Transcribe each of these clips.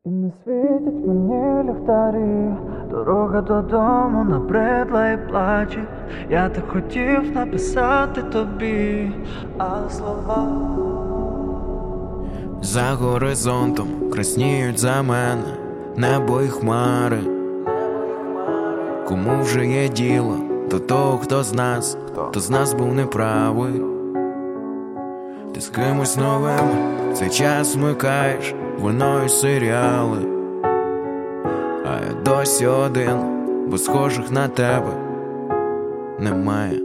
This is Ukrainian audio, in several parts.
І не світять мені ліхтарі, дорога додому набридла і плаче. Я так хотів написати тобі, але слова за горизонтом красніють за мене небо і хмари. Кому вже є діло до того, хто з нас був неправий. Ти з кимось новим в цей час вмикаєш вино і серіали, а я досі один, бо схожих на тебе немає.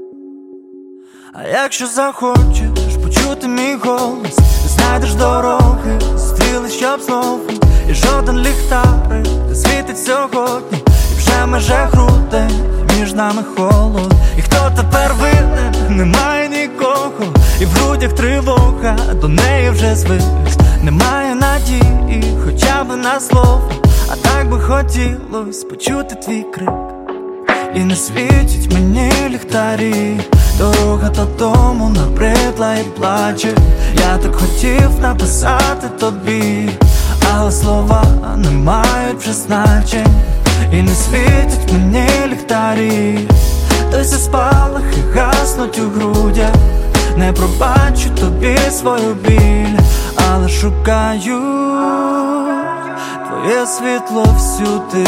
А якщо захочеш почути мій голос, знайдеш дороги, стріли, щоб знову. І жоден ліхтарик не світить сьогодні, і вже меже грудень, і між нами холод. І хто тепер винен? Немає нікого, і в грудях тривога, до неї вже звик. Немає надії, хоча б на слово, а так би хотілось почути твій крик. І не світять мені ліхтарі, дорога додому набридла і плаче. Я так хотів написати тобі, але слова не мають вже значень. І не світять мені ліхтарі, досі спалахи гаснуть у грудях. Не пробачу тобі свою біль, але шукаю твоє світло всюди.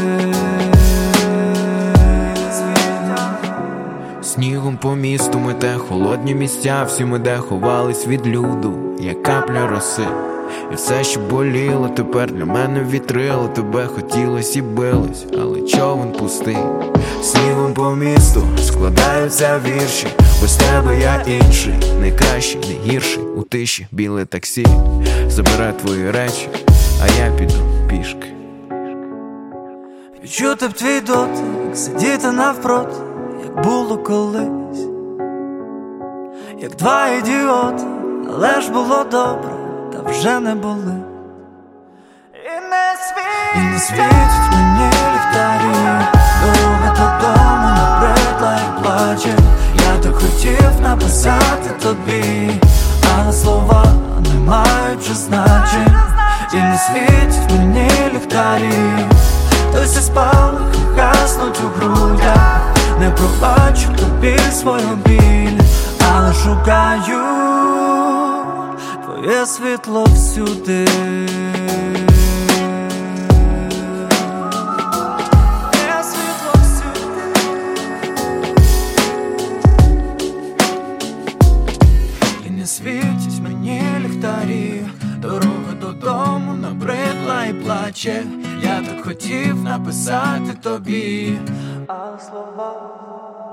Снігом по місту мете холодні місця, всі ми де ховались від люду, як капля роси. І все, що боліло, тепер для мене вітрило. Тебе хотілось і билось, але човен пустий. Снігом по місту складаються вірші, без тебе я інший, не кращий, не гірший. У тиші біле таксі забирай твої речі, а я піду пішки. Відчути б твій дотик, сидіти навпроти, як було колись, як два ідіоти, але ж було добре, та вже не були. І не світять мені ліхтарі, дорога додому набридла і плаче. Я так хотів написати тобі, але слова не мають вже значень. І не світять мені ліхтарі, досі спалахи гаснуть у грудях. Не пробачу тобі свою біль, але шукаю твоє світло всюди. Твоє світло всюди. І не світять мені ліхтарі, дорога додому набридла і плаче. Я так хотів написати тобі, але слова